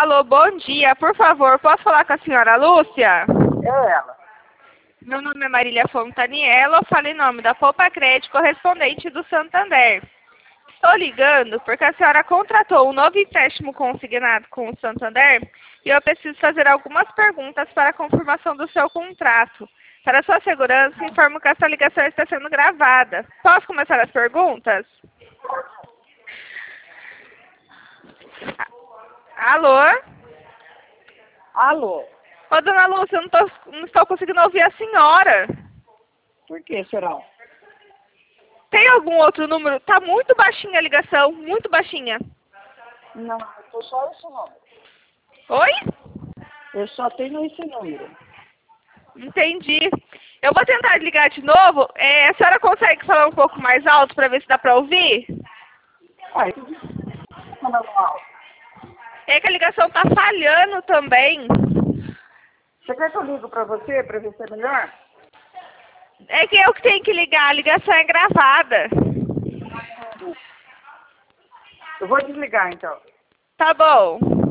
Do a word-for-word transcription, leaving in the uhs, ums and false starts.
Alô, bom dia. Por favor, posso falar com a senhora Lúcia? É ela. Meu nome é Marília Fontaniello. Eu falo em nome da Poupa Crédito, correspondente do Santander. Estou ligando porque a senhora contratou um novo empréstimo consignado com o Santander e eu preciso fazer algumas perguntas para a confirmação do seu contrato. Para sua segurança, informo que essa ligação está sendo gravada. Posso começar as perguntas? Alô? Alô? Ô, dona Lúcia, eu não, tô, não estou conseguindo ouvir a senhora. Por que será? Tem algum outro número? Tá muito baixinha a ligação, muito baixinha. Não, eu tô só esse número. Oi? Eu só tenho esse número. Entendi. Eu vou tentar ligar de novo. É, a senhora consegue falar um pouco mais alto para ver se dá para ouvir? Ai, falando alto. É que a ligação tá falhando também. Você quer que eu ligo pra você, pra ver se é melhor? É que eu que tenho que ligar, a ligação é gravada. Eu vou desligar, então. Tá bom.